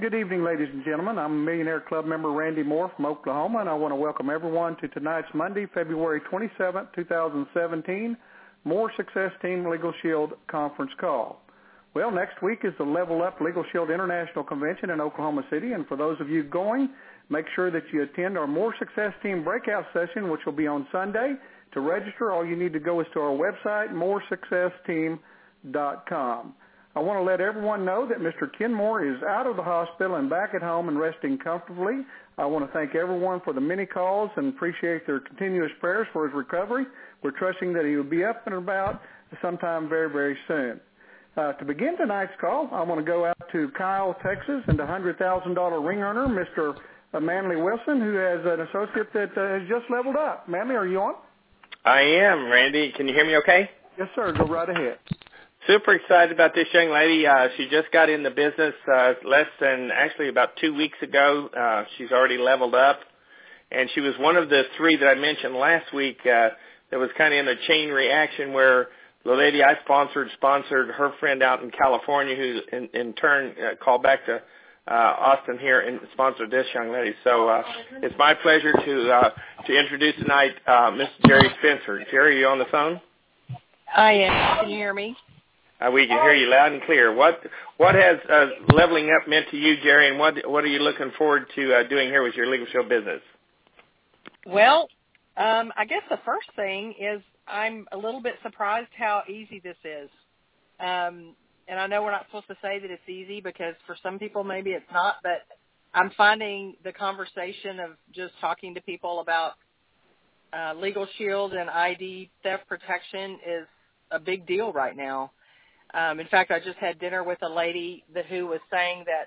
Good evening, ladies and gentlemen. I'm Millionaire Club member Randy Moore from Oklahoma, and I want to welcome everyone to tonight's Monday, February 27th, 2017, More Success Team Legal Shield conference call. Well, next week is the Level Up Legal Shield International Convention in Oklahoma City, and for those of you going, make sure that you attend our More Success Team breakout session, which will be on Sunday. To register, all you need to go is to our website, moresuccessteam.com. I want to let everyone know that Mr. Ken Moore is out of the hospital and back at home and resting comfortably. I want to thank everyone for the many calls and appreciate their continuous prayers for his recovery. We're trusting that he will be up and about sometime very, very soon. To begin tonight's call, I want to go out to Kyle, Texas, and the $100,000 ring earner, Mr. Manley Wilson, who has an associate that has just leveled up. Manley, are you on? I am, Randy. Can you hear me okay? Yes, sir. Go right ahead. Super excited about this young lady. She just got in the business about 2 weeks ago. She's already leveled up, and she was one of the three that I mentioned last week that was kind of in a chain reaction where the lady I sponsored her friend out in California, who in turn called back to Austin here and sponsored this young lady. So it's my pleasure to introduce tonight Miss Jerry Spencer. Jerry, are you on the phone? I am. Can you hear me? We can hear you loud and clear. What has leveling up meant to you, Jerry, and what are you looking forward to doing here with your Legal Shield business? Well, I guess the first thing is I'm a little bit surprised how easy this is. And I know we're not supposed to say that it's easy because for some people maybe it's not, but I'm finding the conversation of just talking to people about Legal Shield and ID theft protection is a big deal right now. In fact, I just had dinner with a lady who was saying that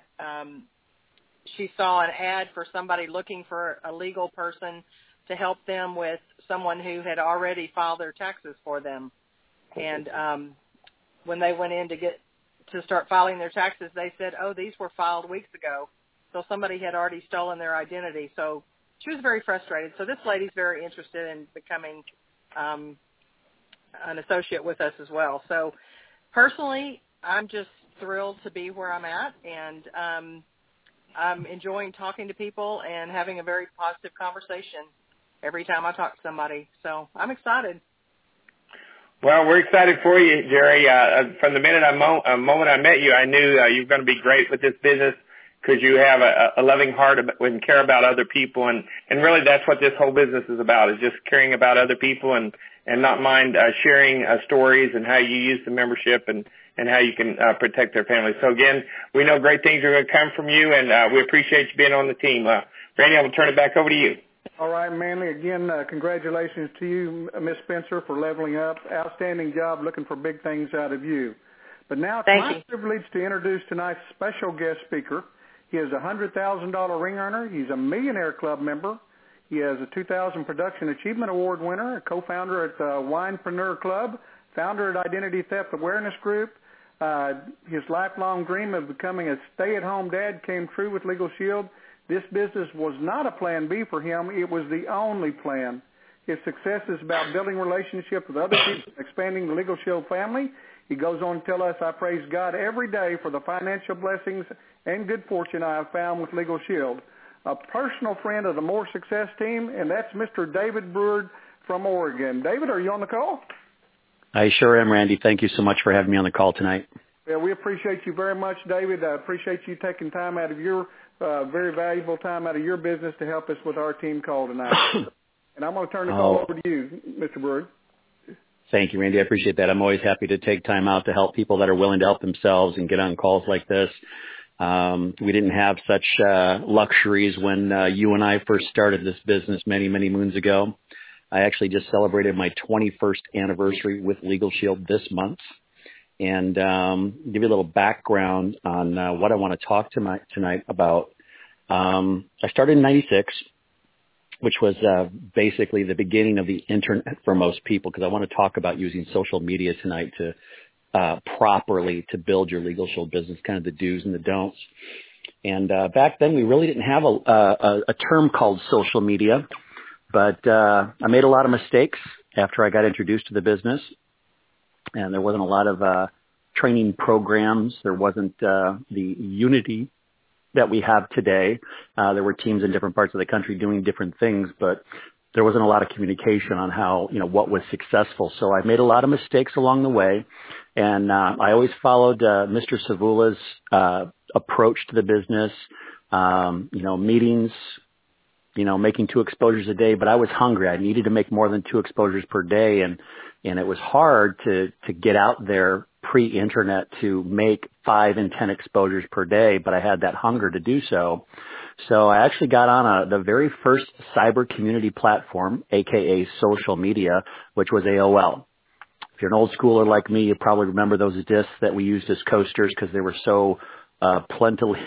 she saw an ad for somebody looking for a legal person to help them with someone who had already filed their taxes for them. And when they went in to start filing their taxes, they said, oh, these were filed weeks ago. So somebody had already stolen their identity. So she was very frustrated. So this lady's very interested in becoming an associate with us as well. So personally, I'm just thrilled to be where I'm at, and I'm enjoying talking to people and having a very positive conversation every time I talk to somebody. So I'm excited. Well, we're excited for you, Jerry. From the moment I met you, I knew you were going to be great with this business because you have a loving heart and care about other people, and really that's what this whole business is about, is just caring about other people and not mind sharing stories and how you use the membership and how you can protect their families. So, again, we know great things are going to come from you, and we appreciate you being on the team. Randy, I'm going to turn it back over to you. All right, Manley, again, congratulations to you, Miss Spencer, for leveling up. Outstanding job, looking for big things out of you. But now it's my privilege to introduce tonight's special guest speaker. He is a $100,000 ring earner. He's a Millionaire Club member. He has a 2000 Production Achievement Award winner, a co-founder at the Winepreneur Club, founder at Identity Theft Awareness Group. His lifelong dream of becoming a stay-at-home dad came true with Legal Shield. This business was not a plan B for him. It was the only plan. His success is about building relationships with other people, expanding the Legal Shield family. He goes on to tell us, I praise God every day for the financial blessings and good fortune I have found with Legal Shield. A personal friend of the More Success team, and that's Mr. David Brewer from Oregon. David, are you on the call? I sure am, Randy. Thank you so much for having me on the call tonight. Yeah, we appreciate you very much, David. I appreciate you taking time out of your very valuable time out of your business to help us with our team call tonight. And I'm going to turn the call over to you, Mr. Brewer. Thank you, Randy. I appreciate that. I'm always happy to take time out to help people that are willing to help themselves and get on calls like this. We didn't have such luxuries when you and I first started this business many, many moons ago. I actually just celebrated my 21st anniversary with Legal Shield this month. And give you a little background on what I want to talk tonight about. I started in 96, which was basically the beginning of the internet for most people, because I want to talk about using social media tonight to properly to build your Legal Shield business, kind of the do's and the don'ts. And back then, we really didn't have a term called social media, but I made a lot of mistakes after I got introduced to the business. And there wasn't a lot of training programs. There wasn't the unity that we have today. There were teams in different parts of the country doing different things, but there wasn't a lot of communication on how, what was successful. So I made a lot of mistakes along the way. And I always followed Mr. Savula's approach to the business, meetings, making 2 exposures a day. But I was hungry. I needed to make more than 2 exposures per day. And it was hard to get out there pre-internet to make 5 and 10 exposures per day. But I had that hunger to do so. So I actually got on the very first cyber community platform, aka social media, which was AOL. If you're an old schooler like me, you probably remember those discs that we used as coasters because they were so plenty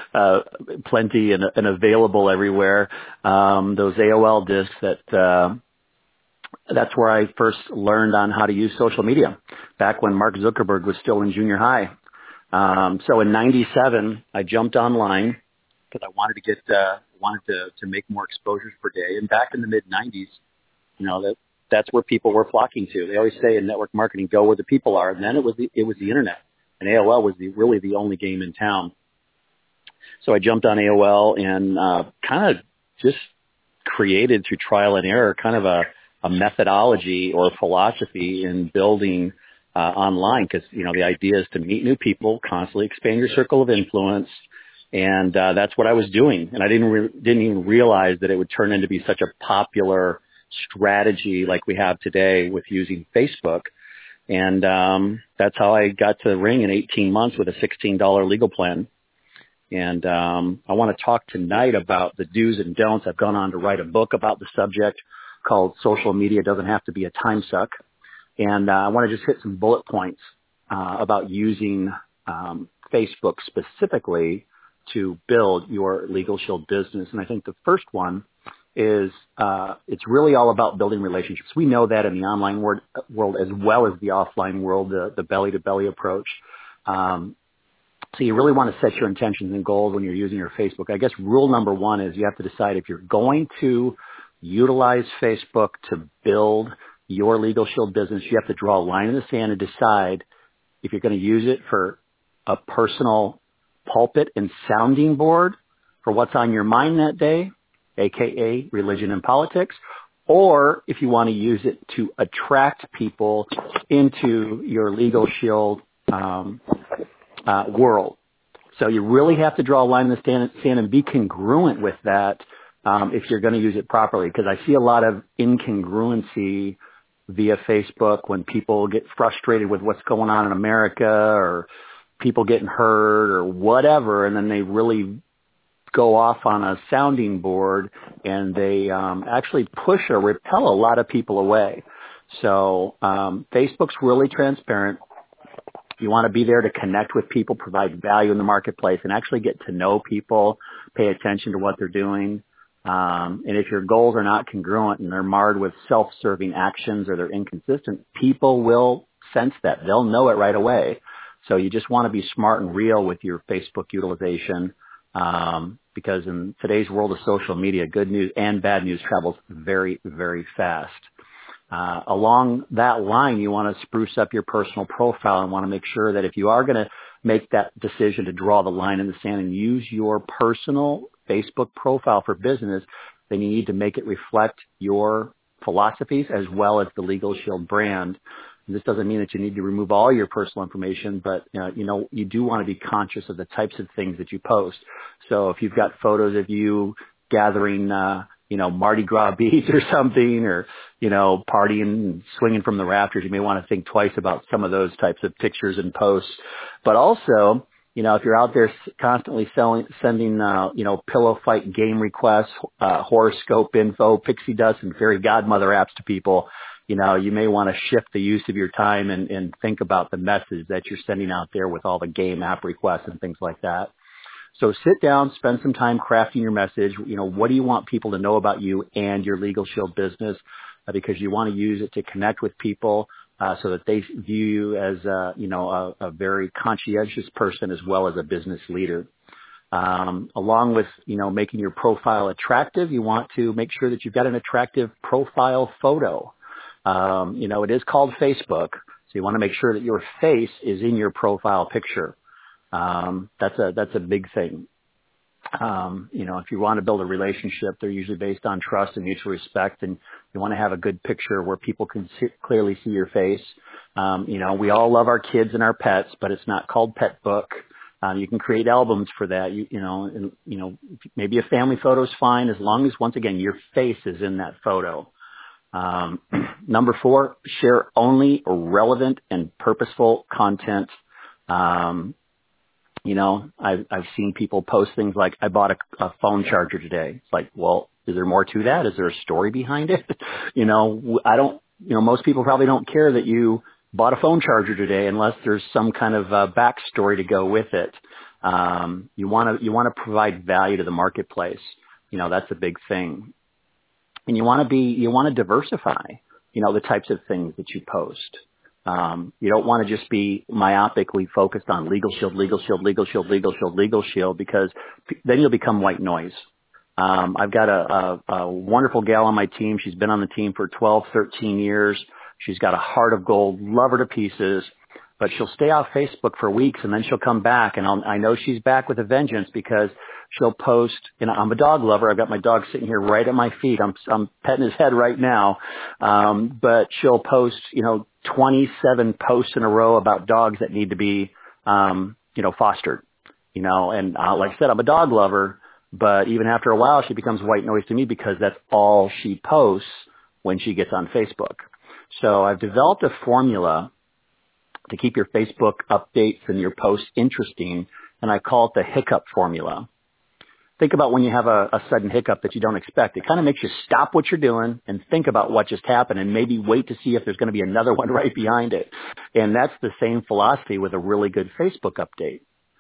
and available everywhere. Those AOL discs that's where I first learned on how to use social media back when Mark Zuckerberg was still in junior high. So in '97, I jumped online because I wanted to make more exposures per day. And back in the mid '90s, that's where people were flocking to. They always say in network marketing, go where the people are. And then it was the internet, and AOL was really the only game in town. So I jumped on AOL and kind of just created through trial and error kind of a methodology or philosophy in building online, because the idea is to meet new people, constantly expand your circle of influence. And that's what I was doing. And I didn't even realize that it would turn into be such a popular strategy like we have today with using Facebook. And that's how I got to Ring in 18 months with a $16 legal plan. And I want to talk tonight about the do's and don'ts. I've gone on to write a book about the subject called Social Media Doesn't Have to Be a Time Suck. And I want to just hit some bullet points about using Facebook specifically to build your Legal Shield business. And I think the first one is it's really all about building relationships. We know that in the online world as well as the offline world, the belly-to-belly approach. So you really want to set your intentions and goals when you're using your Facebook. I guess rule number 1 is you have to decide if you're going to utilize Facebook to build your Legal Shield business. You have to draw a line in the sand and decide if you're going to use it for a personal pulpit and sounding board for what's on your mind that day, aka religion and politics, or if you want to use it to attract people into your Legal Shield world. So you really have to draw a line in the sand and be congruent with that if you're going to use it properly, because I see a lot of incongruency via Facebook when people get frustrated with what's going on in America or people getting hurt or whatever, and then they really go off on a sounding board and they actually push or repel a lot of people away. So Facebook's really transparent. You want to be there to connect with people, provide value in the marketplace, and actually get to know people, pay attention to what they're doing. And if your goals are not congruent and they're marred with self-serving actions or they're inconsistent, people will sense that. They'll know it right away. So you just want to be smart and real with your Facebook utilization, because in today's world of social media, good news and bad news travels very, very fast. Along that line, you want to spruce up your personal profile and want to make sure that if you are going to make that decision to draw the line in the sand and use your personal Facebook profile for business, then you need to make it reflect your philosophies as well as the Legal Shield brand. And this doesn't mean that you need to remove all your personal information, but you do want to be conscious of the types of things that you post. So if you've got photos of you gathering, Mardi Gras beads or something, or, partying and swinging from the rafters, you may want to think twice about some of those types of pictures and posts. But also, if you're out there constantly sending, pillow fight game requests, horoscope info, pixie dust, and fairy godmother apps to people, you may want to shift the use of your time and think about the message that you're sending out there with all the game app requests and things like that. So sit down, spend some time crafting your message. What do you want people to know about you and your Legal Shield business? Because you want to use it to connect with people so that they view you as a very conscientious person as well as a business leader. Along with making your profile attractive, you want to make sure that you've got an attractive profile photo. It is called Facebook, so you want to make sure that your face is in your profile picture. That's a big thing. If you want to build a relationship, they're usually based on trust and mutual respect, and you want to have a good picture where people can clearly see your face. We all love our kids and our pets, but it's not called Pet Book. You can create albums for that. Maybe a family photo is fine as long as, once again, your face is in that photo. Number 4, share only relevant and purposeful content. I've seen people post things like, I bought a phone charger today. It's like, well, is there more to that? Is there a story behind it? Most people probably don't care that you bought a phone charger today unless there's some kind of backstory to go with it. You want to provide value to the marketplace. That's a big thing. And you want to diversify, the types of things that you post. You don't want to just be myopically focused on Legal Shield, because then you'll become white noise. I've got a wonderful gal on my team. She's been on the team for 12, 13 years. She's got a heart of gold, love her to pieces, but she'll stay off Facebook for weeks and then she'll come back, and I know she's back with a vengeance because she'll post, I'm a dog lover. I've got my dog sitting here right at my feet. I'm petting his head right now. But she'll post, 27 posts in a row about dogs that need to be, fostered, and like I said, I'm a dog lover, but even after a while, she becomes white noise to me because that's all she posts when she gets on Facebook. So I've developed a formula to keep your Facebook updates and your posts interesting, and I call it the hiccup formula. Think about when you have a sudden hiccup that you don't expect. It kind of makes you stop what you're doing and think about what just happened and maybe wait to see if there's going to be another one right behind it. And that's the same philosophy with a really good Facebook update.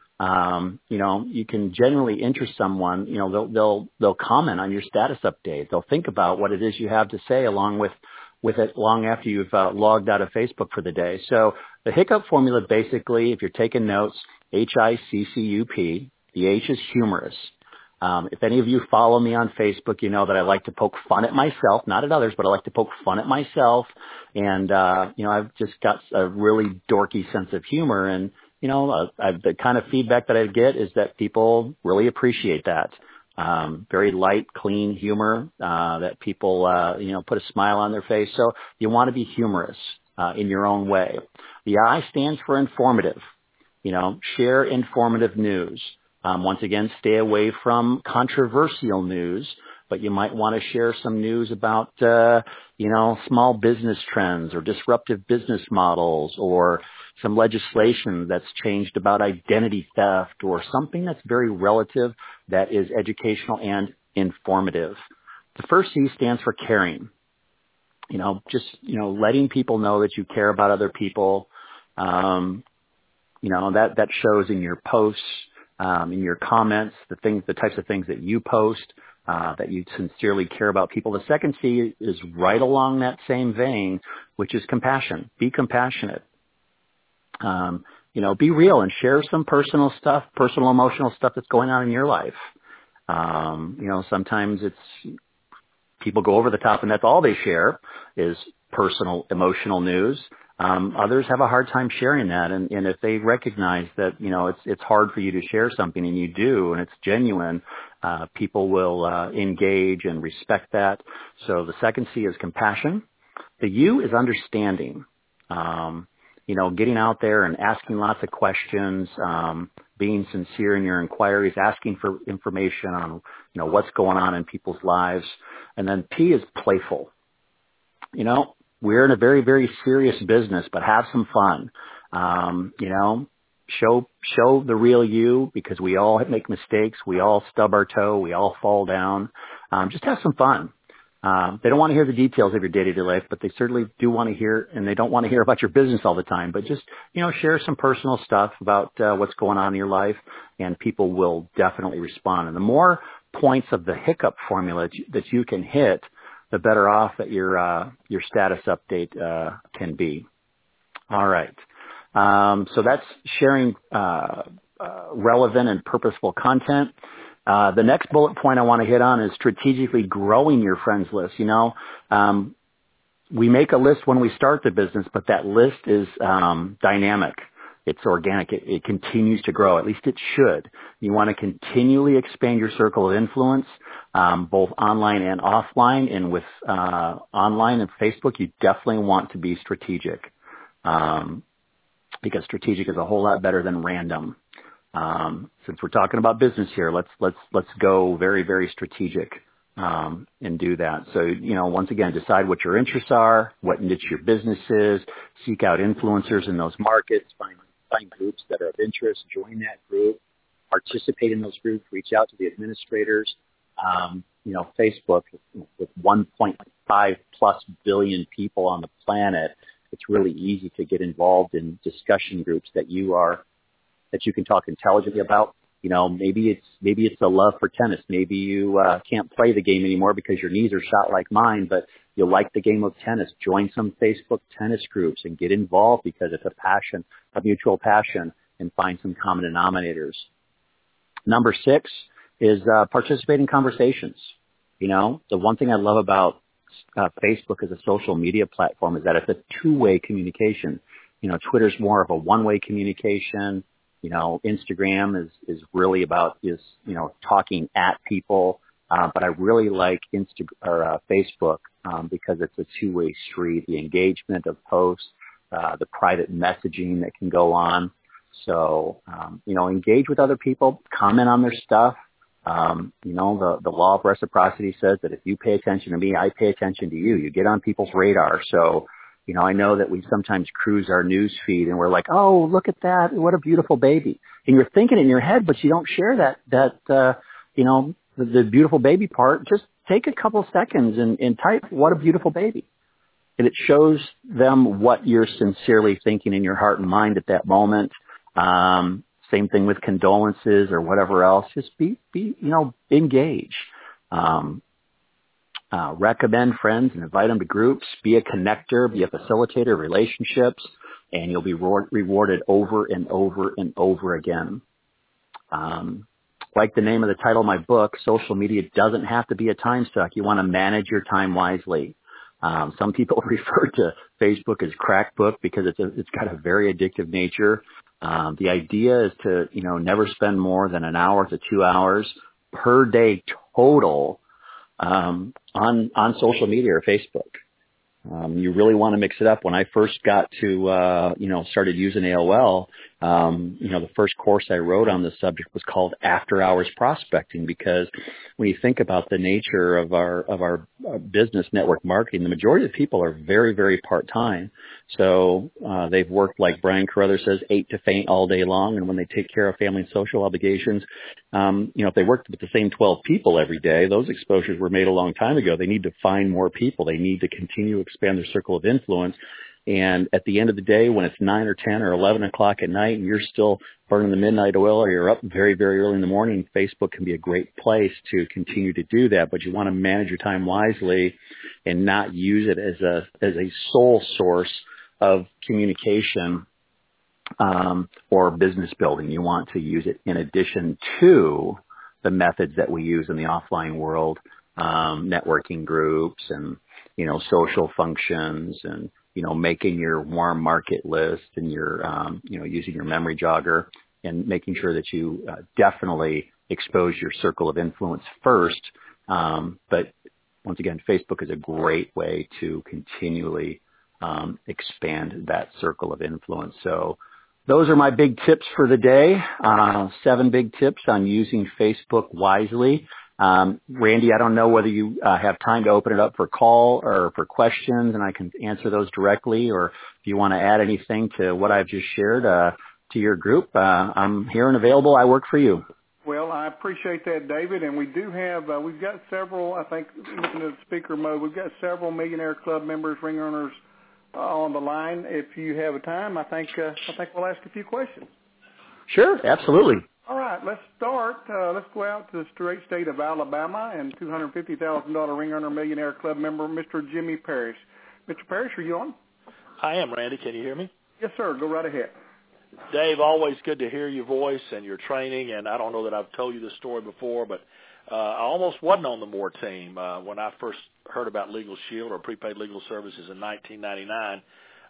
You can generally interest someone, they'll comment on your status update. They'll think about what it is you have to say along with it long after you've logged out of Facebook for the day. So the hiccup formula, basically, if you're taking notes, HICCUP, the H is humorous. If any of you follow me on Facebook, you know that I like to poke fun at myself, not at others, but I like to poke fun at myself. And, I've just got a really dorky sense of humor. And, the kind of feedback that I get is that people really appreciate that. Very light, clean humor, that people, put a smile on their face. So you want to be humorous, in your own way. The I stands for informative. Share informative news. Once again, stay away from controversial news, but you might want to share some news about, small business trends or disruptive business models or some legislation that's changed about identity theft or something that's very relative that is educational and informative. The first C stands for caring. Letting people know that you care about other people. That shows in your posts, in your comments, the types of things that you post, that you sincerely care about people. The second C is right along that same vein, which is compassion. Be compassionate. Be real and share some personal stuff, personal emotional stuff that's going on in your life. Sometimes people go over the top and that's all they share is personal emotional news. Others have a hard time sharing that. And if they recognize that, it's hard for you to share something and you do, and it's genuine, people will engage and respect that. So the second C is compassion. The U is understanding. Getting out there and asking lots of questions, being sincere in your inquiries, asking for information on, what's going on in people's lives. And then P is playful. We're in a very, very serious business, but have some fun. Show the real you, because we all make mistakes. We all stub our toe. We all fall down. Just have some fun. They don't want to hear the details of your day-to-day life, but they certainly do want to hear, and they don't want to hear about your business all the time, but just, share some personal stuff about what's going on in your life, and people will definitely respond. And the more points of the hiccup formula that you can hit, the better off that your status update can be. All right. So that's sharing relevant and purposeful content. The next bullet point I want to hit on is strategically growing your friends list. We make a list when we start the business, but that list is dynamic. It's organic. It continues to grow. At least it should. You want to continually expand your circle of influence, both online and offline. And with online and Facebook, you definitely want to be strategic, because strategic is a whole lot better than random. Since we're talking about business here, let's go very, very strategic, and do that. So, once again, decide what your interests are, what niche your business is, seek out influencers in those markets, find groups that are of interest, join that group, participate in those groups, reach out to the administrators. Facebook with 1.5 plus billion people on the planet, it's really easy to get involved in discussion groups that you can talk intelligently about. Maybe it's a love for tennis. Maybe you can't play the game anymore because your knees are shot like mine, but you like the game of tennis. Join some Facebook tennis groups and get involved because it's a mutual passion, and find some common denominators. Number 6 is participate in conversations. The one thing I love about Facebook as a social media platform is that it's a two-way communication. Twitter's more of a one-way communication. Instagram is really about talking at people. But I really like Facebook because it's a two-way street. The engagement of posts, the private messaging that can go on. So, engage with other people, comment on their stuff. The law of reciprocity says that if you pay attention to me, I pay attention to you. You get on people's radar. So, I know that we sometimes cruise our news feed and we're like, oh, look at that. What a beautiful baby. And you're thinking in your head, but you don't share the beautiful baby part. Just take a couple seconds and type, what a beautiful baby. And it shows them what you're sincerely thinking in your heart and mind at that moment. Same thing with condolences or whatever else. Just engage. Recommend friends and invite them to groups. Be a connector, be a facilitator of relationships, and you'll be rewarded over and over and over again. Like the name of the title of my book, social media doesn't have to be a time suck. You want to manage your time wisely. Some people refer to Facebook as crack book because it's got a very addictive nature. The idea is to, never spend more than an hour to 2 hours per day total on social media or Facebook. You really want to mix it up. When I first got to, started using AOL, the first course I wrote on this subject was called After Hours Prospecting, because when you think about the nature of our business network marketing, the majority of people are very, very part-time. So, they've worked, like Brian Carruthers says, 8 to faint all day long. And when they take care of family and social obligations, if they worked with the same 12 people every day, those exposures were made a long time ago. They need to find more people. They need to continue to expand their circle of influence. And at the end of the day, when it's 9 or 10 or 11 o'clock at night and you're still burning the midnight oil, or you're up very, very early in the morning, Facebook can be a great place to continue to do that. But you want to manage your time wisely and not use it as a sole source of communication or business building. You want to use it in addition to the methods that we use in the offline world, networking groups and, social functions and, making your warm market list and your, using your memory jogger and making sure that you definitely expose your circle of influence first. But once again, Facebook is a great way to continually expand that circle of influence. So those are my big tips for the day. 7 big tips on using Facebook wisely. Randy, I don't know whether you have time to open it up for call or for questions, and I can answer those directly, or if you want to add anything to what I've just shared to your group, I'm here and available. I work for you. Well, I appreciate that, David, and we do have, we've got several, I think, looking at speaker mode, we've got several Millionaire Club members, ring earners on the line. If you have a time, I think we'll ask a few questions. Sure, absolutely. All right, let's start. Let's go out to the great state of Alabama and $250,000 ring earner Millionaire Club member, Mr. Jimmy Parrish. Mr. Parrish, are you on? I am, Randy. Can you hear me? Yes, sir. Go right ahead. Dave, always good to hear your voice and your training, and I don't know that I've told you this story before, but I almost wasn't on the Moore team when I first heard about Legal Shield or prepaid legal services in 1999.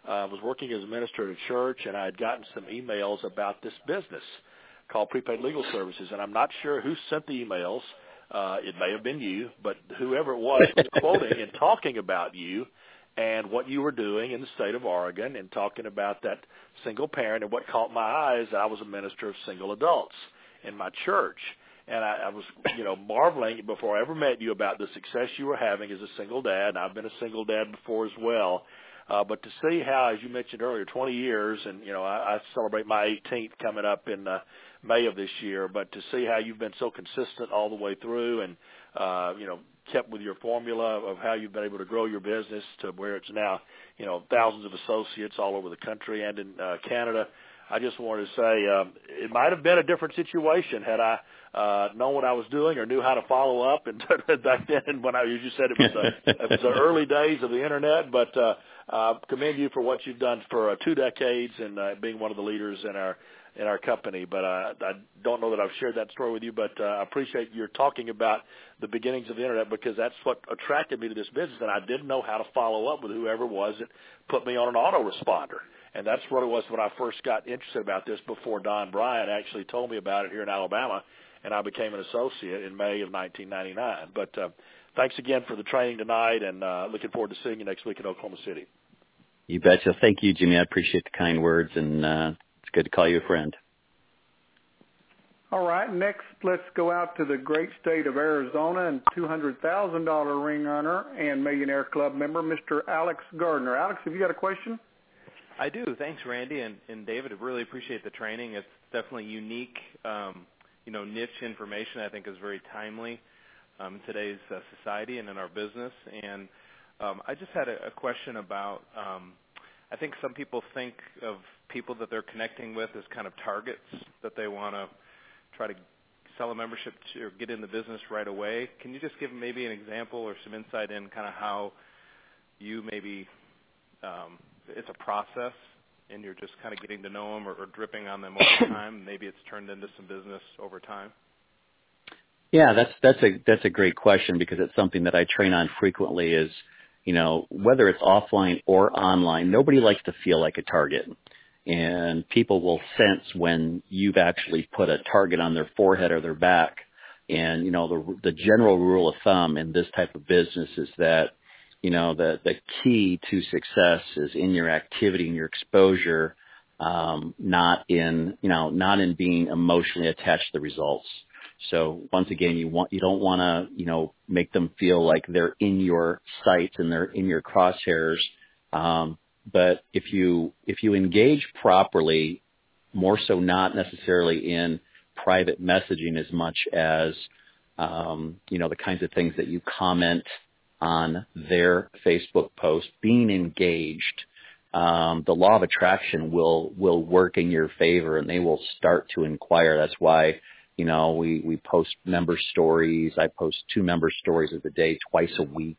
was working as a minister at a church, and I had gotten some emails about this business called Prepaid Legal Services, and I'm not sure who sent the emails. It may have been you, but whoever it was quoting and talking about you and what you were doing in the state of Oregon and talking about that single parent. And what caught my eye is I was a minister of single adults in my church. And I was, marveling before I ever met you about the success you were having as a single dad. And I've been a single dad before as well. But to see how, as you mentioned earlier, 20 years, and, I celebrate my 18th coming up in May of this year, but to see how you've been so consistent all the way through and, kept with your formula of how you've been able to grow your business to where it's now, thousands of associates all over the country and in Canada. I just wanted to say it might have been a different situation had I known what I was doing or knew how to follow up. And back then, when as you said, it was the early days of the internet. But commend you for what you've done for 2 decades and being one of the leaders in our company. But I don't know that I've shared that story with you. But I appreciate your talking about the beginnings of the internet, because that's what attracted me to this business, and I didn't know how to follow up with whoever it was that put me on an autoresponder. And that's what it was when I first got interested about this, before Don Bryant actually told me about it here in Alabama, and I became an associate in May of 1999. But thanks again for the training tonight, and looking forward to seeing you next week in Oklahoma City. You betcha. Thank you, Jimmy. I appreciate the kind words, and it's good to call you a friend. All right, next let's go out to the great state of Arizona, and $200,000 ring earner and Millionaire Club member, Mr. Alex Gardner. Alex, have you got a question? I do. Thanks, Randy and David. I really appreciate the training. It's definitely unique, niche information. I think is very timely in today's society and in our business. And I just had a question about. I think some people think of people that they're connecting with as kind of targets that they want to try to sell a membership to or get in the business right away. Can you just give maybe an example or some insight in kind of how you maybe it's a process and you're just kind of getting to know them or dripping on them over time? Maybe it's turned into some business over time. Yeah, that's a great question, because it's something that I train on frequently is, whether it's offline or online, nobody likes to feel like a target. And people will sense when you've actually put a target on their forehead or their back. And, the general rule of thumb in this type of business is that, the key to success is in your activity and your exposure, not in being emotionally attached to the results. So once again, you don't want to, make them feel like they're in your sights and they're in your crosshairs. But if you engage properly, more so not necessarily in private messaging as much as, the kinds of things that you comment on their Facebook post, being engaged, the law of attraction will work in your favor, and they will start to inquire. That's why, we post member stories. I post 2 member stories of the day twice a week,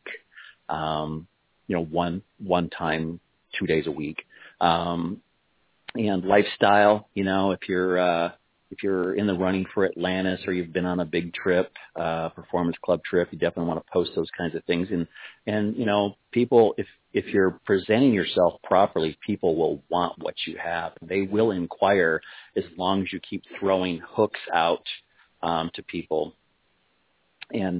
one time 2 days a week. And lifestyle, if you're in the running for Atlantis or you've been on a big trip, performance club trip, you definitely want to post those kinds of things. And people, if you're presenting yourself properly, people will want what you have. They will inquire as long as you keep throwing hooks out to people. And,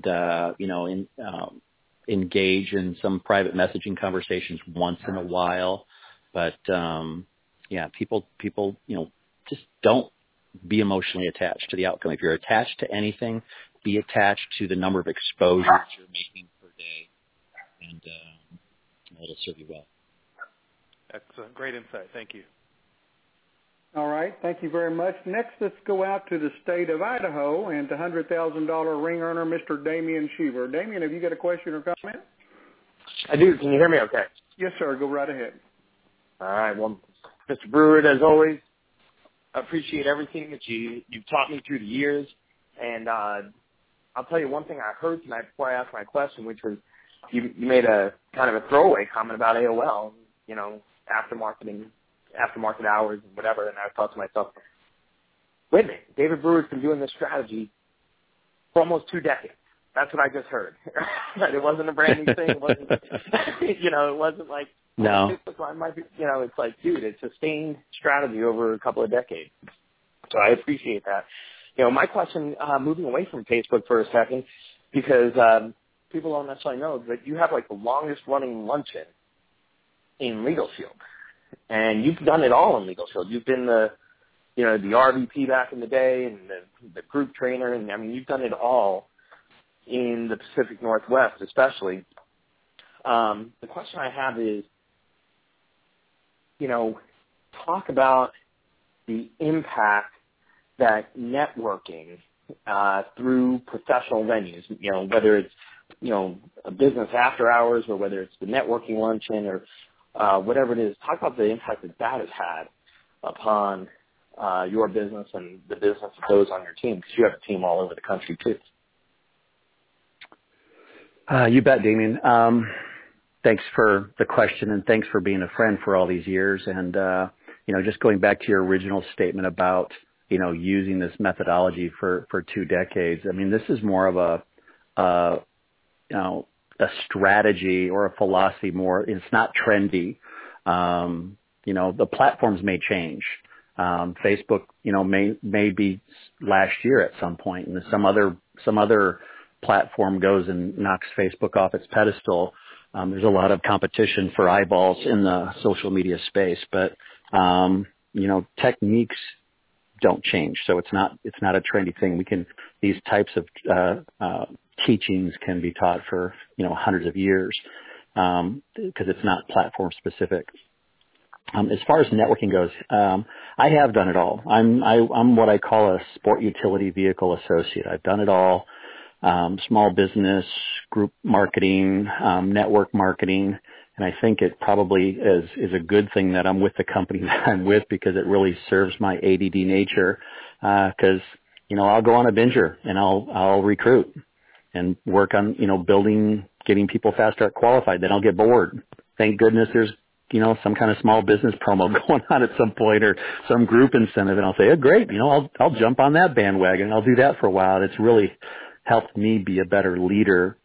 engage in some private messaging conversations once in a while. But, people, just don't be emotionally attached to the outcome. If you're attached to anything, be attached to the number of exposures you're making per day, and it'll serve you well. Excellent. Great insight. Thank you. All right. Thank you very much. Next, let's go out to the state of Idaho and the $100,000 ring earner, Mr. Damian Sheaver. Damian, have you got a question or comment? I do. Can you hear me okay? Yes, sir. Go right ahead. All right. Well, Mr. Brewer, as always, I appreciate everything that you've taught me through the years. And I'll tell you one thing I heard tonight before I asked my question, which was you made a kind of a throwaway comment about AOL, aftermarket hours and whatever. And I thought to myself, wait a minute, David Brewer's been doing this strategy for almost 2 decades. That's what I just heard. It wasn't a brand new thing. It wasn't, it wasn't like No. Facebook might be, it's like, dude, it's a sustained strategy over a couple of decades. So I appreciate that. My question, moving away from Facebook for a second, because people don't necessarily know that you have like the longest running luncheon in Legal Shield. And you've done it all in Legal Shield. You've been the RVP back in the day and the group trainer. And I mean, you've done it all in the Pacific Northwest, especially. The question I have is, talk about the impact that networking through professional venues, whether it's, a business after hours or whether it's the networking luncheon or whatever it is, talk about the impact that has had upon your business and the business of those on your team, because you have a team all over the country too. You bet, Damien. Thanks for the question, and thanks for being a friend for all these years. And, just going back to your original statement about, using this methodology for 2 decades. I mean, this is more of a strategy or a philosophy more. It's not trendy. The platforms may change. Facebook, may be last year at some point, and some other platform goes and knocks Facebook off its pedestal. There's a lot of competition for eyeballs in the social media space, but techniques don't change. So it's not a trendy thing. These types of teachings can be taught for hundreds of years because it's not platform specific. As far as networking goes, I have done it all. I'm what I call a sport utility vehicle associate. I've done it all. Small business, group marketing, network marketing. And I think it probably is a good thing that I'm with the company that I'm with, because it really serves my ADD nature. Cause, I'll go on a binger and I'll recruit and work on, getting people fast start qualified. Then I'll get bored. Thank goodness there's, some kind of small business promo going on at some point or some group incentive. And I'll say, oh, great. I'll jump on that bandwagon. I'll do that for a while. It's really helped me be a better leader,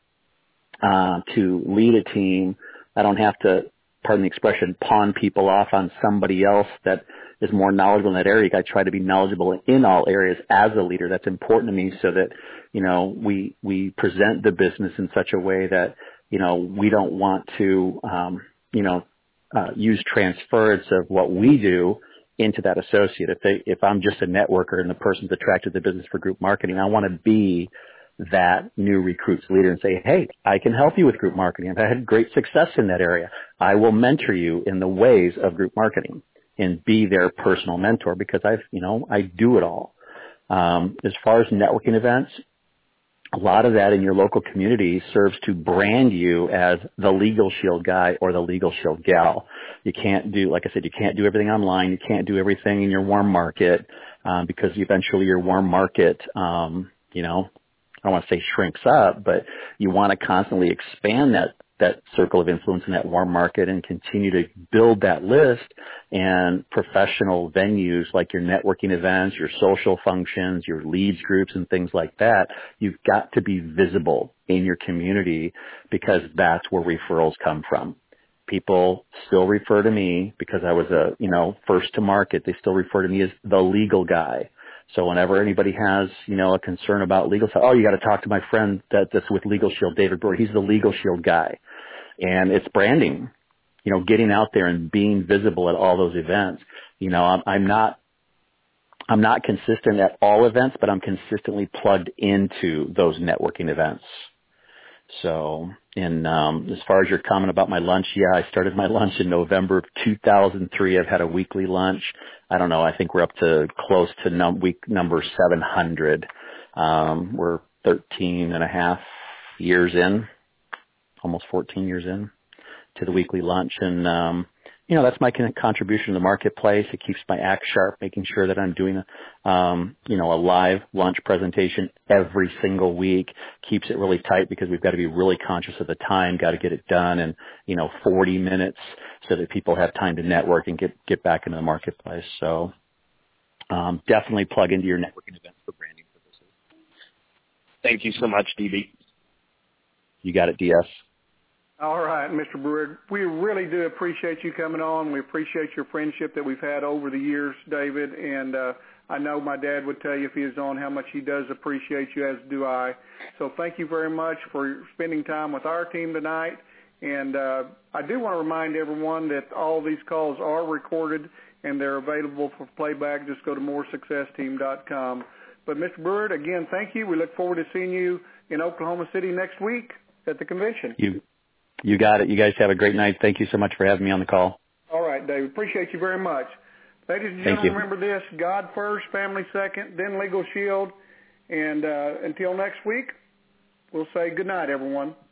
to lead a team. I don't have to, pardon the expression, pawn people off on somebody else that is more knowledgeable in that area. I try to be knowledgeable in all areas as a leader. That's important to me, so that, we present the business in such a way that, we don't want to, use transference of what we do into that associate. If I'm just a networker and the person's attracted to the business for group marketing, I want to be that new recruits leader and say, hey, I can help you with group marketing. I've had great success in that area. I will mentor you in the ways of group marketing and be their personal mentor, because I do it all. As far as networking events, a lot of that in your local community serves to brand you as the Legal Shield guy or the Legal Shield gal. You can't do, like I said, you can't do everything online. You can't do everything in your warm market, because eventually your warm market, I don't want to say shrinks up, but you want to constantly expand that circle of influence in that warm market and continue to build that list. And professional venues like your networking events, your social functions, your leads groups and things like that, you've got to be visible in your community, because that's where referrals come from. People still refer to me because I was first to market. They still refer to me as the legal guy. So whenever anybody has, a concern about legal stuff, you got to talk to my friend that's with Legal Shield, David Brewer. He's the Legal Shield guy. And it's branding, getting out there and being visible at all those events. I'm not consistent at all events, but I'm consistently plugged into those networking events. So, as far as your comment about my lunch, I started my lunch in November of 2003. I've had a weekly lunch. I don't know. I think we're up to close to week number 700. We're 13 and a half years in, almost 14 years in to the weekly lunch. And, that's my contribution to the marketplace. It keeps my act sharp, making sure that I'm doing a live lunch presentation every single week. Keeps it really tight, because we've got to be really conscious of the time, got to get it done in, 40 minutes, so that people have time to network and get back into the marketplace. So, definitely plug into your networking events for branding purposes. Thank you so much, DB. You got it, DS. All right, Mr. Brewer. We really do appreciate you coming on. We appreciate your friendship that we've had over the years, David. And I know my dad would tell you if he was on how much he does appreciate you, as do I. So thank you very much for spending time with our team tonight. And I do want to remind everyone that all these calls are recorded and they're available for playback. Just go to moresuccessteam.com. But Mr. Brewer, again, thank you. We look forward to seeing you in Oklahoma City next week at the convention. You got it. You guys have a great night. Thank you so much for having me on the call. All right, David. Appreciate you very much. Ladies and gentlemen, remember this: God first, family second, then Legal Shield. And until next week, we'll say good night, everyone.